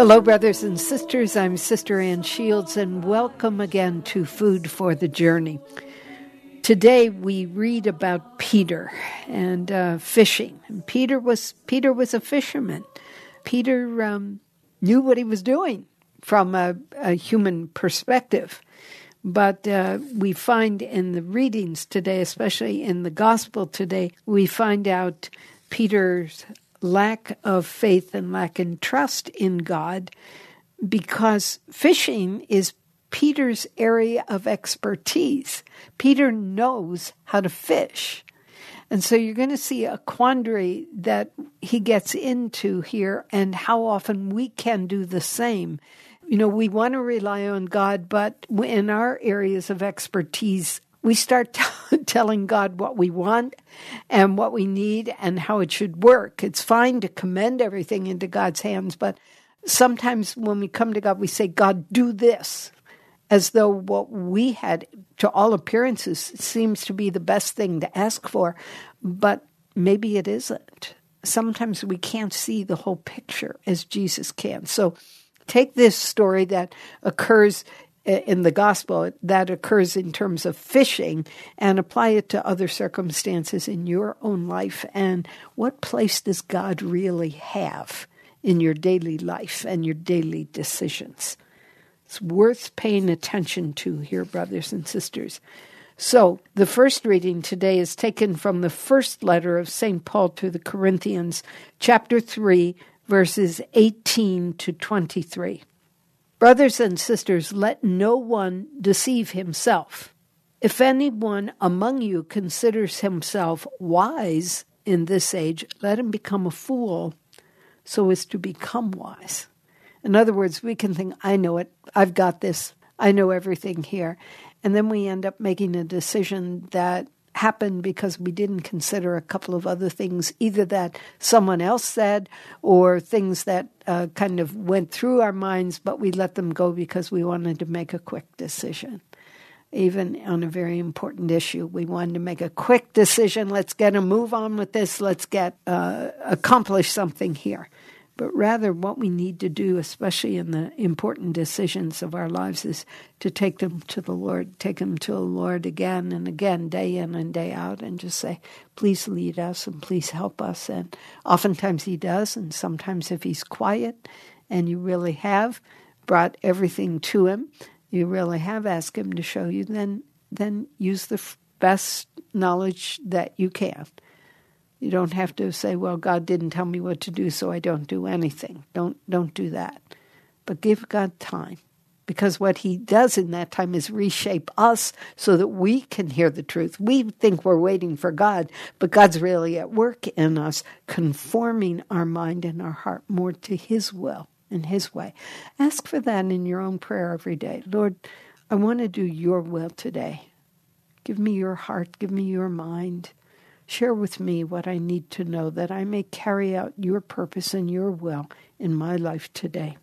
Hello, brothers and sisters. I'm Sister Ann Shields, and welcome again to Food for the Journey. Today we read about Peter and fishing. And Peter was a fisherman. Peter knew what he was doing from a human perspective. But we find in the readings today, especially in the gospel today, we find out Peter's lack of faith and lack in trust in God, because fishing is Peter's area of expertise. Peter knows how to fish. And so you're going to see a quandary that he gets into here and how often we can do the same. You know, we want to rely on God, but in our areas of expertise, we start telling God what we want and what we need and how it should work. It's fine to commend everything into God's hands, but sometimes when we come to God, we say, God, do this, as though what we had, to all appearances, seems to be the best thing to ask for, but maybe it isn't. Sometimes we can't see the whole picture as Jesus can. So take this story that occurs in the gospel, that occurs in terms of fishing, and apply it to other circumstances in your own life. And what place does God really have in your daily life and your daily decisions? It's worth paying attention to here, brothers and sisters. So the first reading today is taken from the first letter of St. Paul to the Corinthians, chapter 3, verses 18 to 23. Brothers and sisters, let no one deceive himself. If anyone among you considers himself wise in this age, let him become a fool so as to become wise. In other words, we can think, I know it, I've got this, I know everything here. And then we end up making a decision that happened because we didn't consider a couple of other things, either that someone else said or things that kind of went through our minds, but we let them go because we wanted to make a quick decision. Even on a very important issue, we wanted to make a quick decision. Let's get a move on with this. Let's accomplish something here. But rather what we need to do, especially in the important decisions of our lives, is to take them to the Lord, take them to the Lord again and again, day in and day out, and just say, please lead us and please help us. And oftentimes he does, and sometimes if he's quiet and you really have brought everything to him, you really have asked him to show you, then use the best knowledge that you can. You don't have to say, well, God didn't tell me what to do, so I don't do anything. Don't do that. But give God time, because what he does in that time is reshape us so that we can hear the truth. We think we're waiting for God, but God's really at work in us, conforming our mind and our heart more to his will and his way. Ask for that in your own prayer every day. Lord, I want to do your will today. Give me your heart. Give me your mind. Share with me what I need to know that I may carry out your purpose and your will in my life today.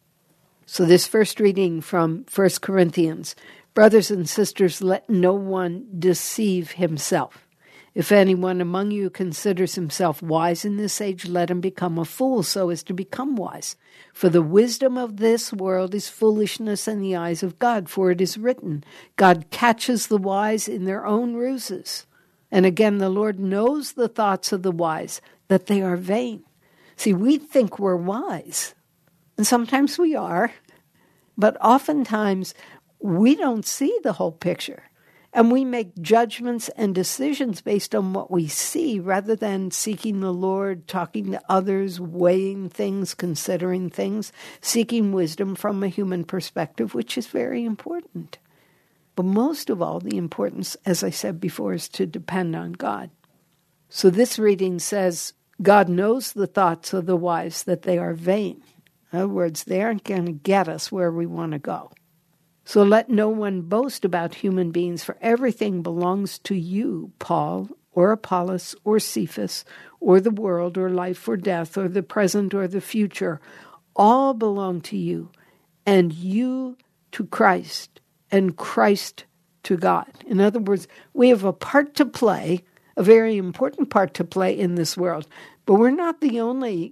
So this first reading from 1 Corinthians, brothers and sisters, let no one deceive himself. If anyone among you considers himself wise in this age, let him become a fool so as to become wise. For the wisdom of this world is foolishness in the eyes of God, for it is written, God catches the wise in their own ruses. And again, the Lord knows the thoughts of the wise, that they are vain. See, we think we're wise, and sometimes we are, but oftentimes we don't see the whole picture. And we make judgments and decisions based on what we see rather than seeking the Lord, talking to others, weighing things, considering things, seeking wisdom from a human perspective, which is very important. But most of all, the importance, as I said before, is to depend on God. So this reading says, God knows the thoughts of the wise, that they are vain. In other words, they aren't going to get us where we want to go. So let no one boast about human beings, for everything belongs to you, Paul, or Apollos, or Cephas, or the world, or life, or death, or the present, or the future. All belong to you, and you to Christ, and Christ to God. In other words, we have a part to play, a very important part to play in this world, But we're not the only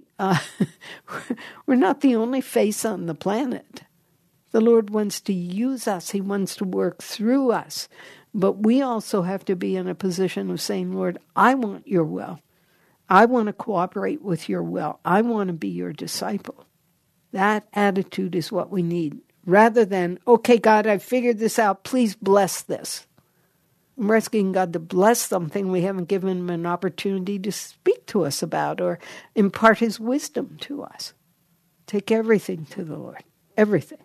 we're not the only face on the planet. The Lord wants to use us. He wants to work through us. But we also have to be in a position of saying, Lord, I want your will. I want to cooperate with your will. I want to be your disciple. That attitude is what we need. Rather than, okay, God, I've figured this out. Please bless this. I'm asking God to bless something we haven't given him an opportunity to speak to us about or impart his wisdom to us. Take everything to the Lord. Everything.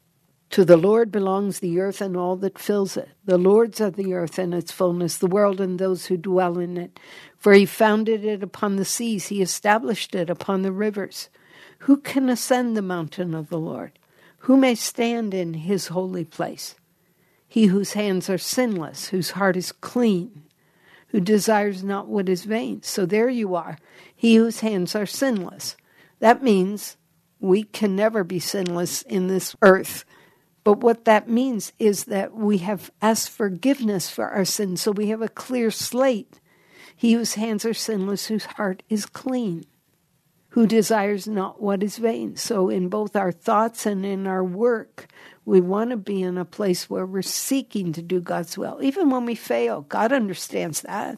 To the Lord belongs the earth and all that fills it. The Lord's of the earth and its fullness, the world and those who dwell in it. For he founded it upon the seas. He established it upon the rivers. Who can ascend the mountain of the Lord? Who may stand in his holy place? He whose hands are sinless, whose heart is clean, who desires not what is vain. So there you are. He whose hands are sinless. That means we can never be sinless in this earth. But what that means is that we have asked forgiveness for our sins, so we have a clear slate. He whose hands are sinless, whose heart is clean, who desires not what is vain. So in both our thoughts and in our work, we want to be in a place where we're seeking to do God's will. Even when we fail, God understands that.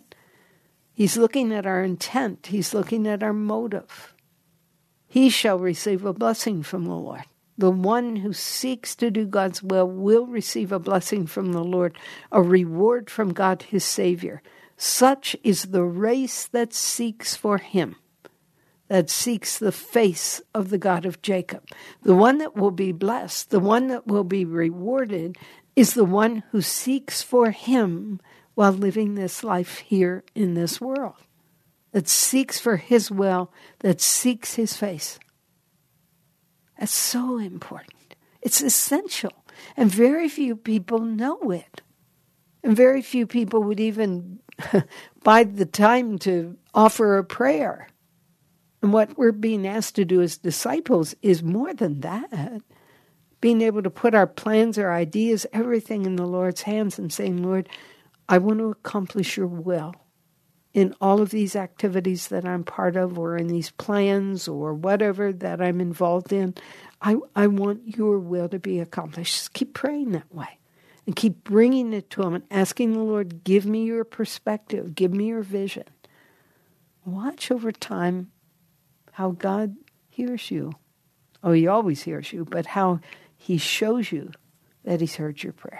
He's looking at our intent. He's looking at our motive. He shall receive a blessing from the Lord. The one who seeks to do God's will receive a blessing from the Lord, a reward from God his Savior. Such is the race that seeks for him, that seeks the face of the God of Jacob. The one that will be blessed, the one that will be rewarded, is the one who seeks for him while living this life here in this world, that seeks for his will, that seeks his face. That's so important. It's essential. And very few people know it. And very few people would even bide the time to offer a prayer. And what we're being asked to do as disciples is more than that. Being able to put our plans, our ideas, everything in the Lord's hands and saying, Lord, I want to accomplish your will in all of these activities that I'm part of, or in these plans, or whatever that I'm involved in. I want your will to be accomplished. Just keep praying that way. And keep bringing it to him and asking the Lord, give me your perspective, give me your vision. Watch over time how God hears you. Oh, he always hears you, but how he shows you that he's heard your prayer.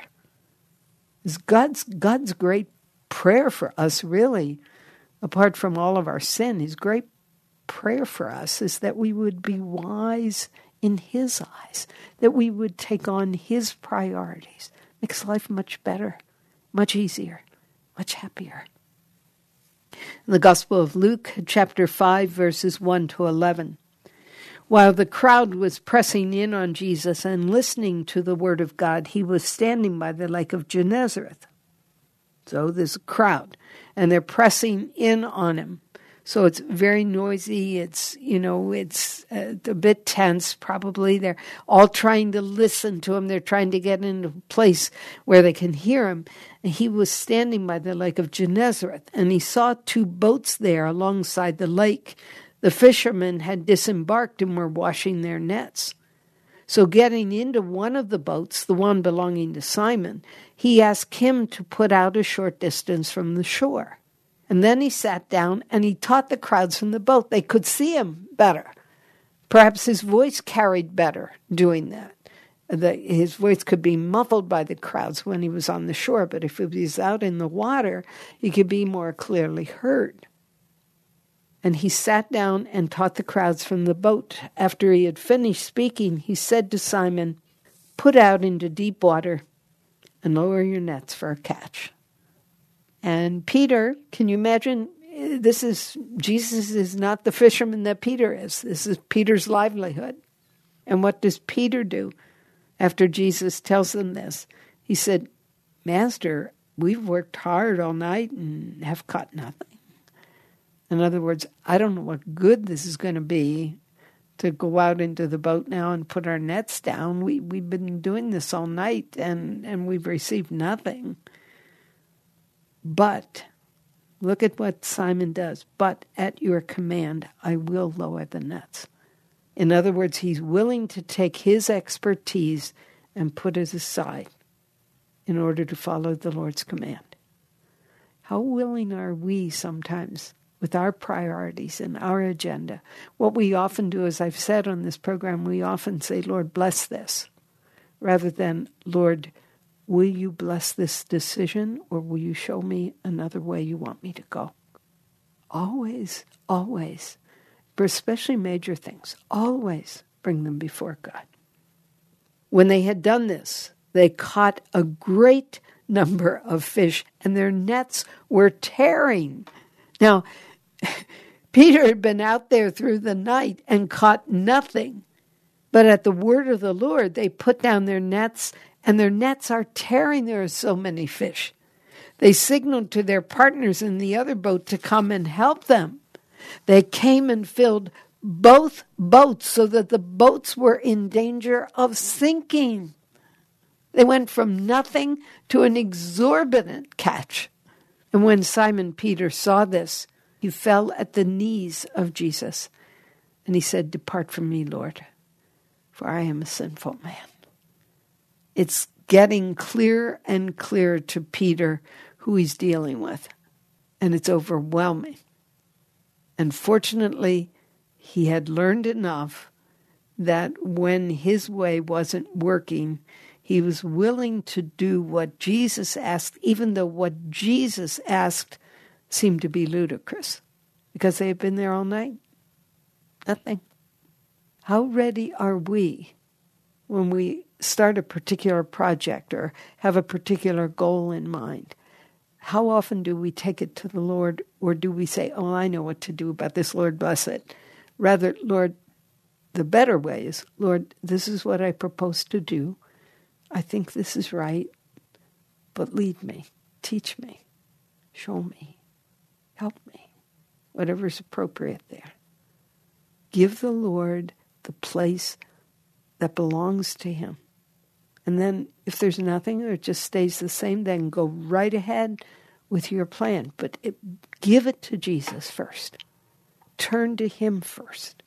It's God's great prayer for us, really, apart from all of our sin, his great prayer for us is that we would be wise in his eyes, that we would take on his priorities. Makes life much better, much easier, much happier. In the Gospel of Luke, chapter 5, verses 1 to 11. While the crowd was pressing in on Jesus and listening to the word of God, he was standing by the lake of Gennesaret. So there's a crowd, and they're pressing in on him. So it's very noisy. It's a bit tense, probably. They're all trying to listen to him. They're trying to get into a place where they can hear him. And he was standing by the lake of Gennesaret, and he saw two boats there alongside the lake. The fishermen had disembarked and were washing their nets. So getting into one of the boats, the one belonging to Simon, he asked him to put out a short distance from the shore. And then he sat down and he taught the crowds from the boat. They could see him better. Perhaps his voice carried better doing that. His voice could be muffled by the crowds when he was on the shore, but if he was out in the water, he could be more clearly heard. And he sat down and taught the crowds from the boat. After he had finished speaking, he said to Simon, "Put out into deep water and lower your nets for a catch." And Peter, can you imagine? Jesus is not the fisherman that Peter is. This is Peter's livelihood. And what does Peter do after Jesus tells them this? He said, "Master, we've worked hard all night and have caught nothing." In other words, I don't know what good this is going to be to go out into the boat now and put our nets down. We've been doing this all night and we've received nothing. But Look at what Simon does. But at your command, I will lower the nets. In other words, he's willing to take his expertise and put it aside in order to follow the Lord's command. How willing are we sometimes with our priorities and our agenda? What we often do, as I've said on this program, we often say, Lord, bless this, rather than, Lord, will you bless this decision, or will you show me another way you want me to go? Always, always, but especially major things, always bring them before God. When they had done this, they caught a great number of fish, and their nets were tearing. Now, Peter had been out there through the night and caught nothing. But at the word of the Lord, they put down their nets, and their nets are tearing. There are so many fish. They signaled to their partners in the other boat to come and help them. They came and filled both boats so that the boats were in danger of sinking. They went from nothing to an exorbitant catch. And when Simon Peter saw this, he fell at the knees of Jesus, and he said, "Depart from me, Lord, for I am a sinful man." It's getting clearer and clearer to Peter who he's dealing with, and it's overwhelming. And fortunately, he had learned enough that when his way wasn't working, he was willing to do what Jesus asked, even though what Jesus asked seemed to be ludicrous, because they had been there all night. Nothing. How ready are we when we start a particular project or have a particular goal in mind? How often do we take it to the Lord, or do we say, "Oh, I know what to do about this, Lord, bless it"? Rather, Lord, the better way is, "Lord, this is what I propose to do. I think this is right, but lead me, teach me, show me, help me," whatever is appropriate there. Give the Lord the place that belongs to him. And then if there's nothing or it just stays the same, then go right ahead with your plan. But give it to Jesus first. Turn to him first.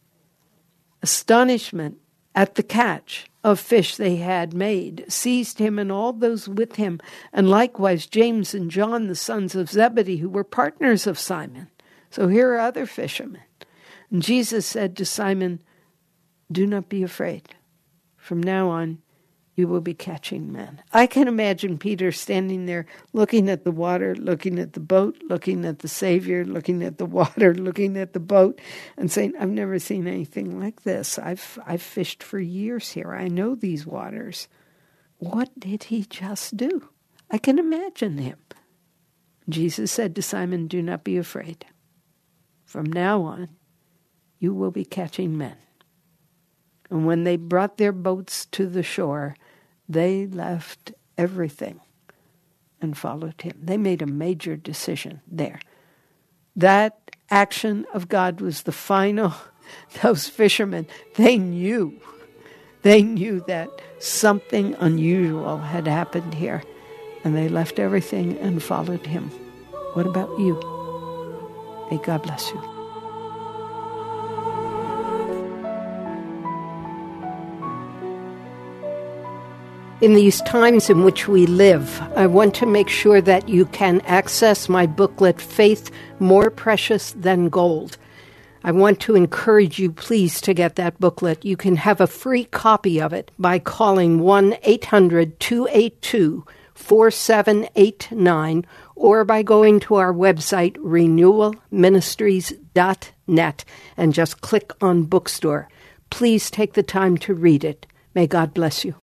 Astonishment at the catch of fish they had made seized him and all those with him, and likewise James and John, the sons of Zebedee, who were partners of Simon. So here are other fishermen. And Jesus said to Simon, "Do not be afraid. From now on, you will be catching men." I can imagine Peter standing there looking at the water, looking at the boat, looking at the Savior, looking at the water, looking at the boat, and saying, "I've never seen anything like this. I've fished for years here. I know these waters. What did he just do?" I can imagine him. Jesus said to Simon, "Do not be afraid. From now on, you will be catching men." And when they brought their boats to the shore, they left everything and followed him. They made a major decision there. That action of God was the final. Those fishermen, they knew that something unusual had happened here, and they left everything and followed him. What about you? May God bless you. In these times in which we live, I want to make sure that you can access my booklet, Faith More Precious Than Gold. I want to encourage you, please, to get that booklet. You can have a free copy of it by calling 1-800-282-4789 or by going to our website, renewalministries.net, and just click on bookstore. Please take the time to read it. May God bless you.